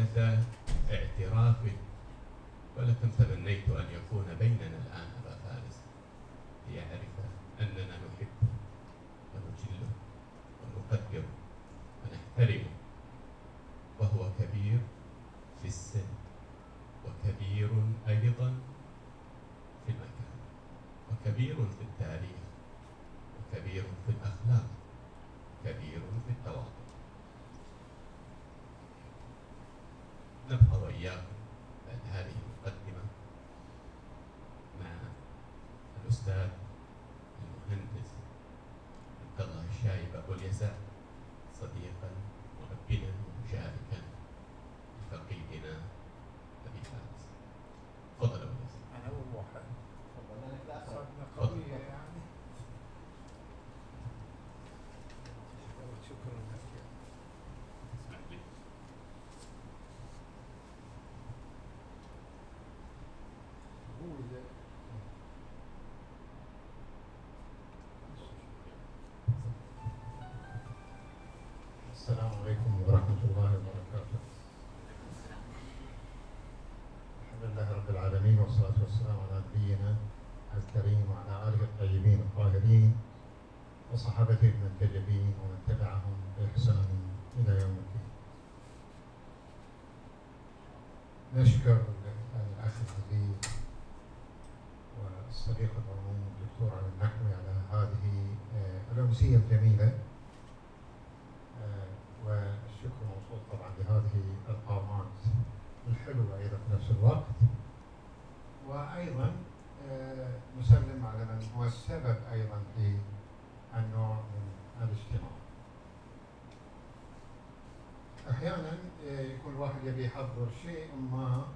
لذة اعترافك، ولكن تمنيت أن يكون بيننا الآن أبا فارس ليعرف أننا نحبه ونجله ونقدره ونحترمه، وهو كبير في السن وكبير أيضا في المكان وكبير في التاريخ وكبير في الأخلاق كبير في التواضع. نبقى وإياكم بعد هذه المقدمة مع الأستاذ المهندس عبد الله الشايب أبو اليسار، صديقا مربنا ومشاركا لفقيدنا أبي فارس. تفضل أبو اليسار. أنا أول واحد. صدمة تفضل. قوية يعني. شكرا لك. اسمح لي. السلام عليكم ورحمة الله وبركاته. الحمد لله رب العالمين، والصلاة والسلام على نبينا الكريم وعلى آله الطيبين الطاهرين وصحابته المنتجبين ومن تبعهم بإحسان إلى يوم الدين. نشكر الأخ العزيز والصديق العموم الدكتور علي النحوي على هذه الأمسية الجميلة، والشكر موصول طبعا لهذه القامات الحلوة أيضا في نفس الوقت، وأيضا نسلم على من هو السبب أيضا في النوع من الاجتماع. أحيانا يكون الواحد يبي يحضر شيء ما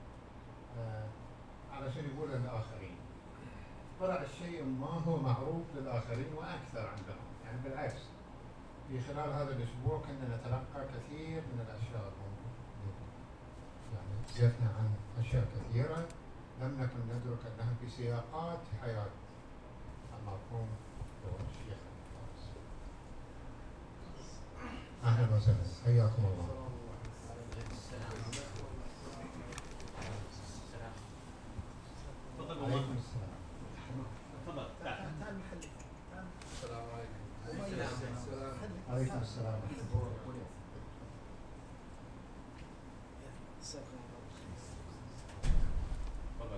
علشان يقول للآخرين، طلع الشيء ما هو معروف للآخرين وأكثر عندهم، يعني بالعكس في خلال هذا الأسبوع كنا نتلقى كثير من الأشياء الموجودة، يعني جئنا عن أشياء كثيرة لم نكن ندرك أنها في سياقات حياة المرحوم الشيخ فارس. أهلا وسهلا، حياكم الله. تفضل. عليكم السلام. تفضل. السلام عليكم. عليكم السلام. تفضل.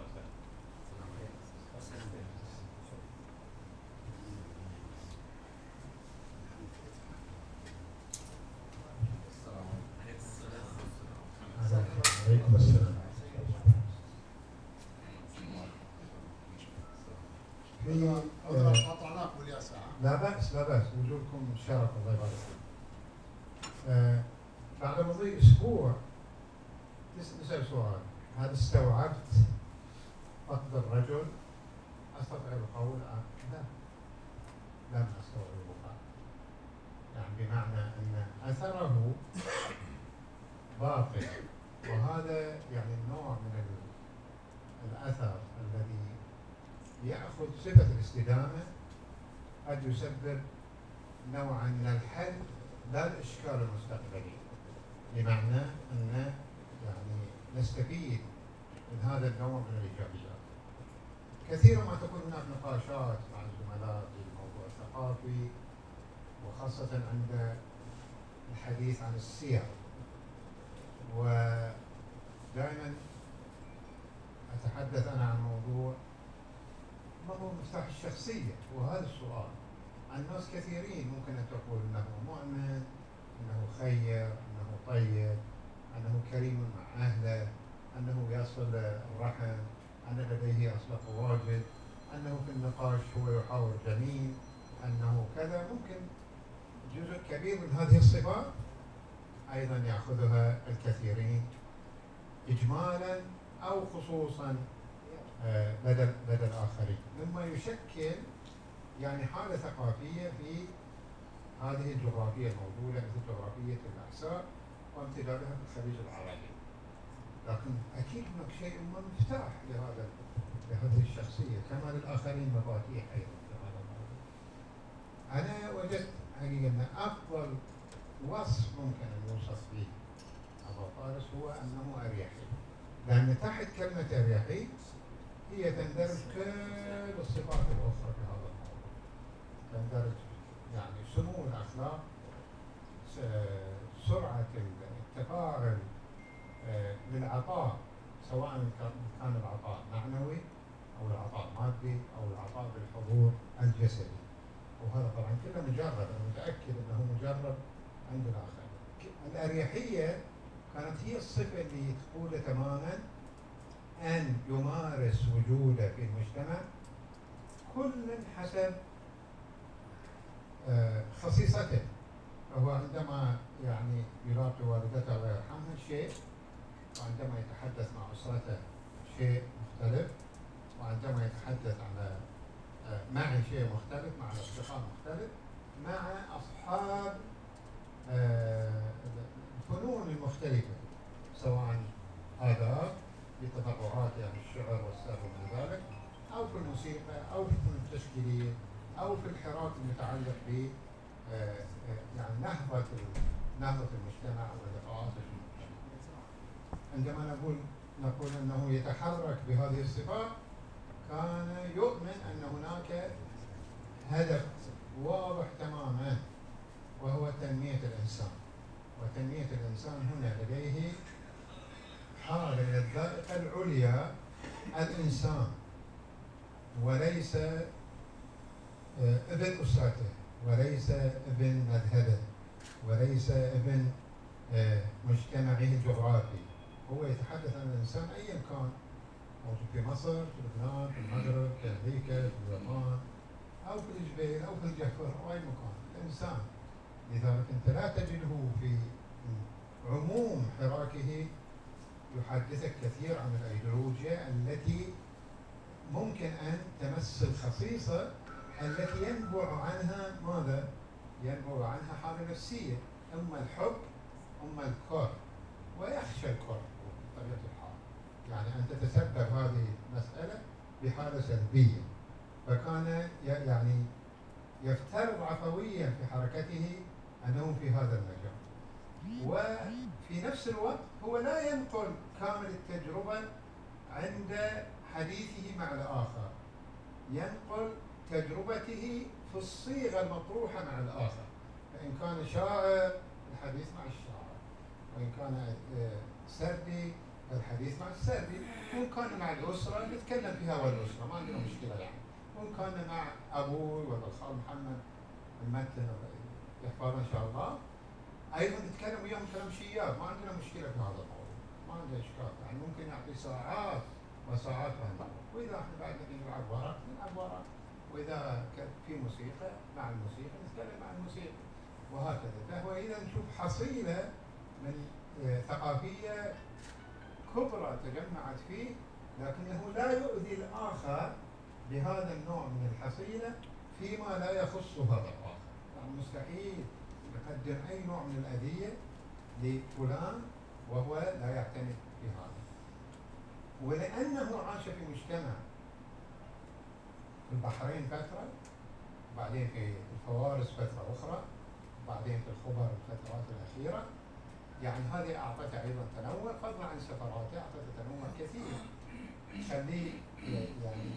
عليكم السلام. قطعناك والياسع. لا بأس لا بأس، وجودكم شرف، الله يبارك فيك. بعد مضي أسبوع نسأل سؤال: هل استوعبت فقد الرجل؟ أستطيع القول لا، لم أستوعب القول، يعني بمعنى أن أثره باقي، وهذا يعني النوع من الأثر الذي يأخذ صفة الاستدامة قد يسبب نوعا من الحل لا الإشكال المستقبلي، بمعنى أن يعني نستفيد من هذا النوع من الإيجابيات. كثيرا ما تكون هناك نقاشات مع الزملاء في الموضوع الثقافي، وخاصة عند الحديث عن السير، ودائما أتحدث أنا عن موضوع ما هو مفتاح الشخصية، وهذا السؤال. الناس كثيرين ممكن أن تقول أنه مؤمن، أنه خير، أنه طيب، أنه كريم مع أهله، أنه يصل الرحم، أن لديه أصدق واجد، أنه في النقاش هو يحاور جميل، أنه كذا. ممكن جزء كبير من هذه الصفات أيضا يأخذها الكثيرين إجمالا أو خصوصا لدى الآخرين، مما يشكل يعني حالة ثقافية في هذه الجغرافية الموجودة، مثل جغرافية الأحساء وامتدادها في الخليج العربي. لكن أكيد هناك شيء ما مفتاح لهذه الشخصية، كما للآخرين مفاتيح أيضا في هذا الموضوع. أنا وجدت حقيقة أن أفضل وصف ممكن أن يوصف به أبا فارس هو أنه أريحي، لأن تحت كلمة أريحي هي تندرج كل الصفات الأخرى في هذا الموضوع. تندرج يعني سمو الأخلاق، سرعة التفاعل للعطاء، سواء كان العطاء معنوي أو العطاء مادي أو العطاء بالحضور الجسدي. وهذا طبعا كله مجرب، أنا متأكد أنه مجرب عند الآخرين. الأريحية كانت هي الصفة اللي تقول تماما أن يمارس وجوده في المجتمع كل حسب خصيصته. فهو عندما يعني يلاقي والدته الله يرحمها شيء، وعندما يتحدث مع أسرته شيء مختلف، وعندما يتحدث على معي شيء مختلف، مع الأصدقاء مختلف، مع أصحاب الفنون المختلفة، سواء آداب بتطرعات يعني الشعر والسرد وما ذلك، أو في الموسيقى أو في الفنون التشكيلية أو في الحراك المتعلق ب يعني نهضة المجتمع واللقاءات المجتمع. عندما نقول أنه يتحرك بهذه الصفات، كان يؤمن أن هناك هدف واضح تماما، وهو تنمية الإنسان. وتنمية الإنسان هنا لديه حالة الذائقة العليا الإنسان، وليس ابن أسرته، وليس ابن مذهبه، وليس ابن مجتمعه الجغرافي. هو يتحدث عن الإنسان أيا كان، موجود في مصر، في لبنان، في المغرب، في أمريكا، في اليابان، أو في الجبيل، أو في الجحفر، أو أي مكان، الإنسان. لذلك أنت لا تجده في عموم حراكه يحدثك كثير عن الأيديولوجيا التي ممكن أن تمس الخصيصة التي ينبع عنها ماذا؟ ينبع عنها حالة نفسية، إما الحب إما الكره، ويخشى الكره بطبيعة الحال. يعني أن تتسبب هذه المسألة بحالة سلبية، فكان يعني يفترض عفويا في حركته أنه في هذا المجال. وفي نفس الوقت هو لا ينقل كامل التجربة عند حديثه مع الآخر، ينقل تجربته في الصيغة المطروحة مع الآخر. فإن كان شاعر الحديث مع الشاعر، وإن كان سردي الحديث مع السردي، وإن كان مع الأسرة نتكلم فيها والأسرة، ما عندنا مشكلة يعني. وإن كان مع أبوي ولا الخال محمد المتن يحفظنا إن شاء الله، أيضا نتكلم وياهم كلام شياب، ما عندنا مشكلة في هذا الموضوع، ما عندنا إشكال. يعني ممكن يعطي ساعات وساعات في الموضوع. وإذا إحنا بعد نلعب ورق نلعب ورق، وإذا كان في موسيقى مع الموسيقى نتكلم مع الموسيقى، وهكذا. فهو إذا نشوف حصيلة من ثقافية كبرى تجمعت فيه، لكنه لا يؤذي الآخر بهذا النوع من الحصيلة فيما لا يخص هذا الآخر. يعني مستحيل يقدم أي نوع من الأذية لفلان وهو لا يعتني بهذا. ولأنه عاش في مجتمع في البحرين فترة، بعدين في الفوارس فترة أخرى، بعدين في الخبر الفترات الأخيرة، يعني هذه أعطته أيضا تنوع، فضلا عن سفراته أعطته تنوع كثير يخليه يعني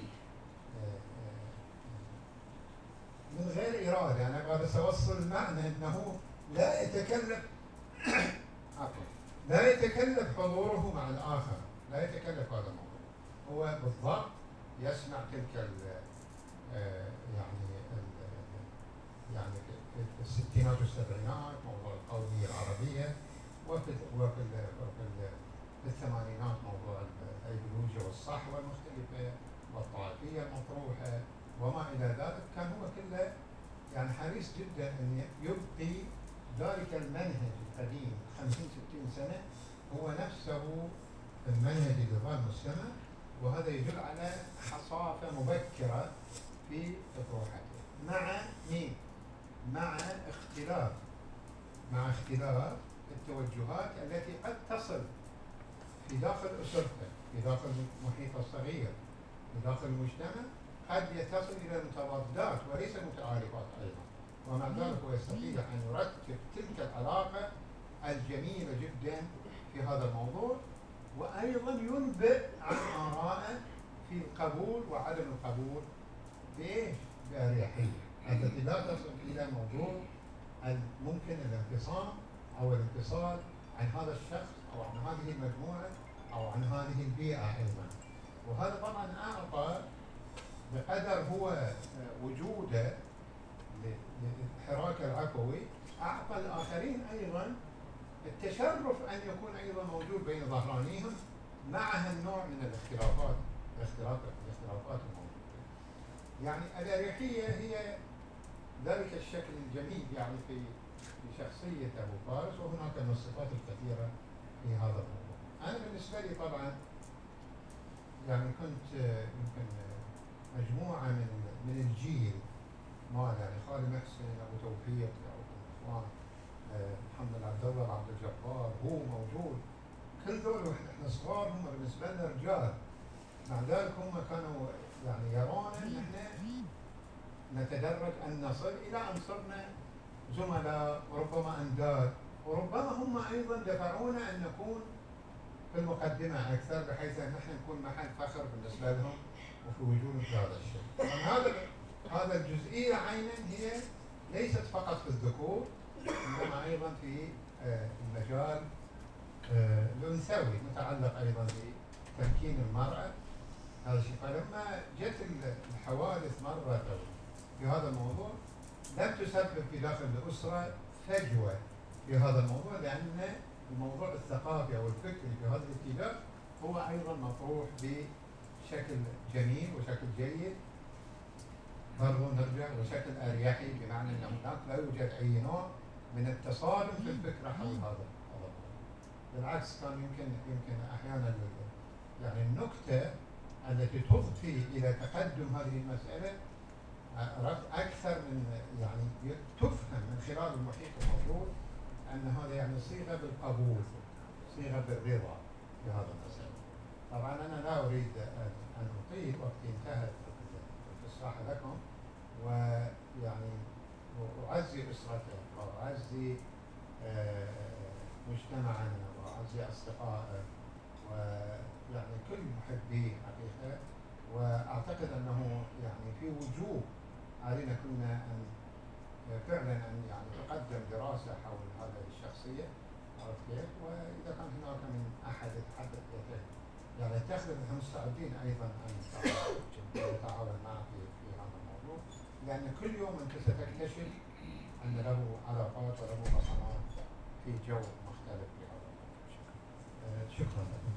من غير إرادة. أنا قاعد أوصل المعنى أنه لا يتكلف لا يتكلف حضوره مع الآخر، لا يتكلف هذا الموضوع. هو بالضبط يسمع تلك يعني في الستينات والسبعينات موضوع القومية العربية، وفي الثمانينات موضوع الأيديولوجيا والصحوة المختلفة والطائفية المطروحة وما إلى ذلك. كان هو كله يعني حريص جدا أن يبقي ذلك المنهج القديم 50-60 سنة هو نفسه المنهج اللي ظل مستمر، وهذا يدل على حصافة مبكرة في أطروحته. مع مين؟ مع اختلاف التوجهات التي قد تصل في داخل أسرته، في داخل محيطه الصغير، في داخل المجتمع، قد يتصل إلى المتضادات وليس المتعارفات أيضا. ومع ذلك هو يستطيع أن يرتب تلك العلاقة الجميلة جدا في هذا الموضوع، وأيضا ينبئ عن آرائه في القبول وعدم القبول بإيش؟ بأريحية، التي لا تصل إلى موضوع ممكن الانفصام أو الانفصال عن هذا الشخص أو عن هذه المجموعة أو عن هذه البيئة أيضا. وهذا طبعا أعطى بقدر هو وجوده للحراك العفوي، أعطى الآخرين أيضا التشرف أن يكون أيضا موجود بين ظهرانيهم مع هالنوع من الاختلافات الموجودة. يعني الأريحية هي ذلك الشكل الجميل يعني في شخصية أبو فارس، وهناك من الصفات الكثيرة في هذا الموضوع. أنا بالنسبة لي طبعا يعني كنت يمكن مجموعة من الجيل مال يعني خالد محسن، أبو توفيق، أبو نصوان، محمد عبد الله، عبد الجبار، هو موجود، كل ذول واحنا صغار هم بالنسبة لنا رجال، مع ذلك هم كانوا يعني يرون ان احنا نتدرج ان نصل الى ان صرنا زملاء وربما انداد، وربما هم ايضا دفعونا ان نكون في المقدمة أكثر، بحيث أن نحن نكون محل فخر بالنسبة لهم وفي وجود هذا الشيء. هذا الجزئية عينا هي ليست فقط في الذكور، إنما أيضا في المجال الأنثوي، متعلق أيضا بتمكين المرأة. هذا الشيء. فلما جت الحوادث مرة في هذا الموضوع لم تسبب في داخل الأسرة فجوة في هذا الموضوع، لأن الموضوع الثقافي أو الفكري في هذا الاتجاه هو أيضا مطروح بشكل جميل وشكل جيد، برضو نرجع وشكل أريحي، بمعنى أن هناك لا يوجد أي نوع من التصادم في الفكرة حول هذا الموضوع. بالعكس كان يمكن أحيانا يعني النكتة التي تضفي إلى تقدم هذه المسألة أكثر من يعني تفهم من خلال المحيط الموجود أن هذا يعني صيغة بالقبول، صيغة بالرضا في هذا المسألة. طبعا أنا لا أريد أن أطيل، وقتي انتهت الإصلاح لكم، ويعني أعزي أسرته وأعزي مجتمعنا وأعزي أصدقائه ويعني كل محبيه حقيقة. وأعتقد أنه يعني في وجوب علينا كلنا أن فعلا أن يعني تقدم دراسة حول هذه الشخصية، عرفت كيف؟ وإذا كان هناك من أحد يتحدث يعني تخدم، نحن مستعدين أيضا أن نتعاون معك في هذا الموضوع، لأن كل يوم أنت ستكتشف أن له علاقات وله بصمات في جو مختلف في هذا الموضوع. شكرا لك.